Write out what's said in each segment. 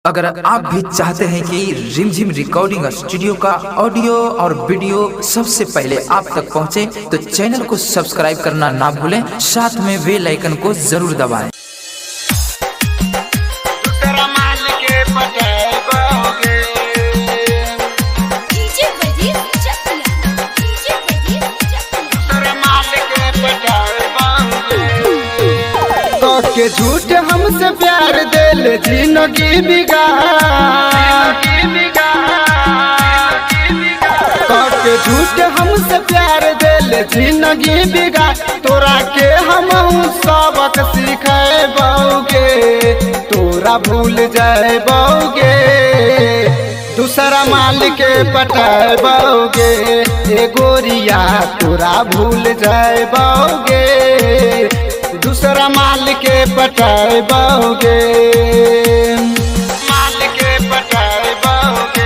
अगर आप भी चाहते हैं कि रिमझिम रिकॉर्डिंग स्टूडियो का ऑडियो और वीडियो सबसे पहले आप तक पहुंचे, तो चैनल को सब्सक्राइब करना ना भूलें, साथ में बेल आइकन को जरूर दबाएं। के झूठ हमसे प्यार दिल जिंदगी बिगाड़ के झूठ हमसे प्यार दिल जिंदगी बिगाड़ तोरा के हम सबक सिखेबोगे, तोरा भूल जाएबोगे, दूसरा माल के पटाबोगे, ए गोरिया तोरा भूल जाएबोगे, दूसरा माल के पटाबोगे, माल के पटाबोगे,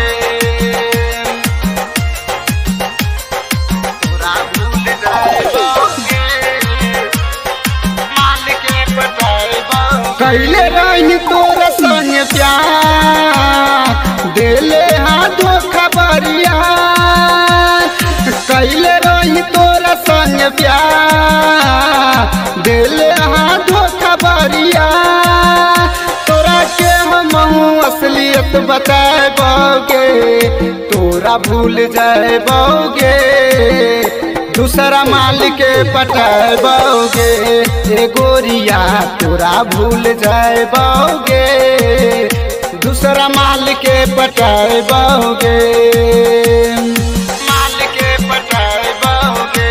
तोरा भूल जाएबोगे, माल के पटाबोगे। कैले रही तोरा संग प्यार दिले हाँ धोखा बरिया, कैले रही तोरा संग प्यार दिले हाँ धोखा बरिया, तोरा के हम असलियत बताएबोगे, तोरा भूल जाएबोगे, दूसरा माल के पटाबोगे, ए गोरिया तोरा भूल जाएबोगे, दूसरा माल के पटाबोगे, माल के पटाबोगे,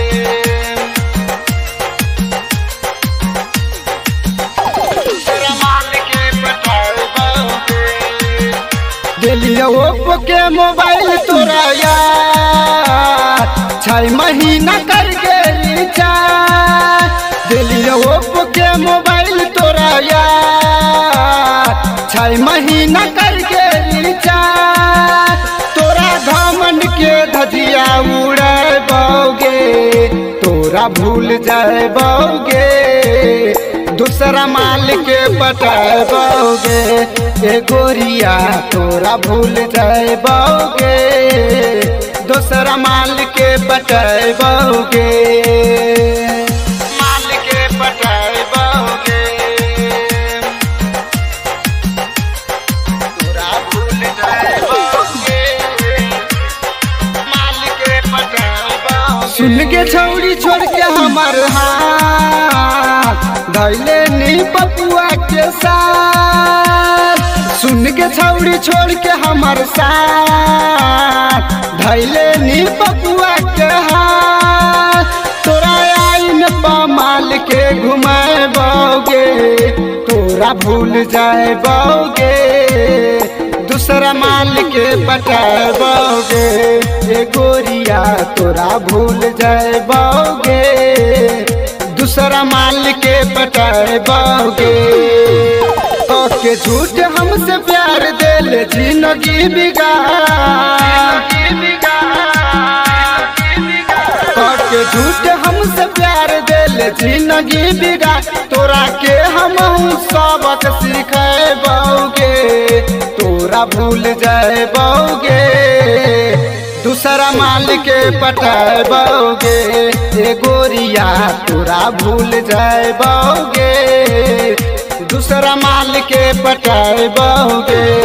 दूसरा माल के पटाबोगे। दिलिया ओप्पो के मोबाइल तोरा यार 6 महीना कर गेली चार, दिलिया ओप्पो के मोबाइल तोरा यार 6 महीना कर गेली चार, तोरा घमंड के धजिया उड़ाबोगे, तोरा भूल जाएबोगे, दूसरा माल के पटाबोगे, ए गोरिया तोरा भूल जाएबोगे, दूसरा माल के पटाबोगे, माल के पटाबोगे, तोरा भूल जाएबोगे, माल के पटाबोगे। सुन के छौड़ी छोड़ के हमार हाथ धैले नी पपुआ के साथ, सुन के छौड़ी छोड़ के हमार साथ धैले नी पपुआ के हाथ, तोरा आइन पमाल के घुमाएबोगे, तोरा भूल जाएबोगे, दूसरा माल के पटाबोगे, ए गोरिया तोरा भूल जाएबोगे, दूसरा माल के पटाबोगे, के झूठ हमसे प्यार दिल जिंदगी बिगाड़ के झूठ हमसे प्यार दिल जिंदगी बिगाड़, तोरा के हम सबक सिखेबोगे, तोरा भूल जाएबोगे, दूसरा माल के पटाबोगे, ए गोरिया तोरा भूल जाएबोगे, दूसरा माल के पटाबोगे।